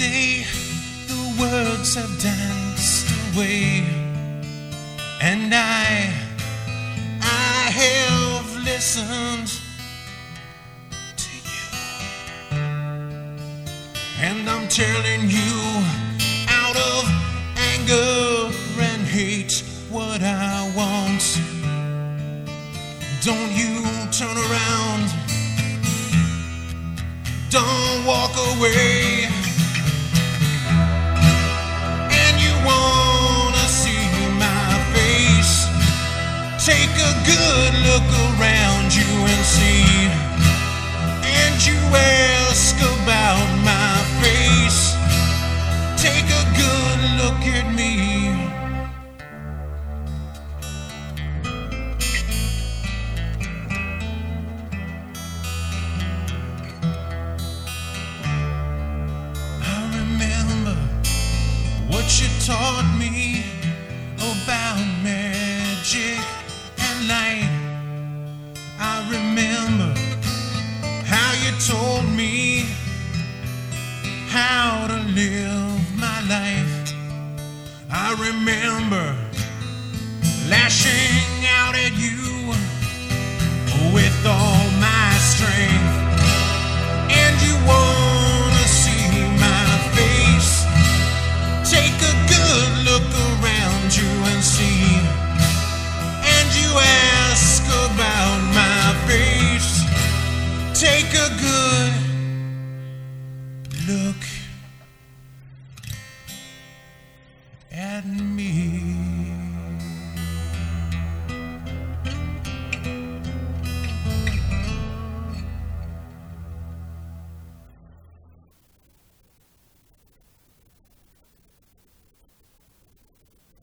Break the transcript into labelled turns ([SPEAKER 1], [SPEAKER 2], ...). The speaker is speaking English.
[SPEAKER 1] day the words have danced away, and I have listened to you, and I'm telling you out of anger and hate what I want. Don't you turn around, don't walk away. And you wanna see my face, take a good look around you and see. And you ask about my face, take a good look at me. What you taught me about magic and light. I remember how you told me how to live my life. I remember lashing out at you with all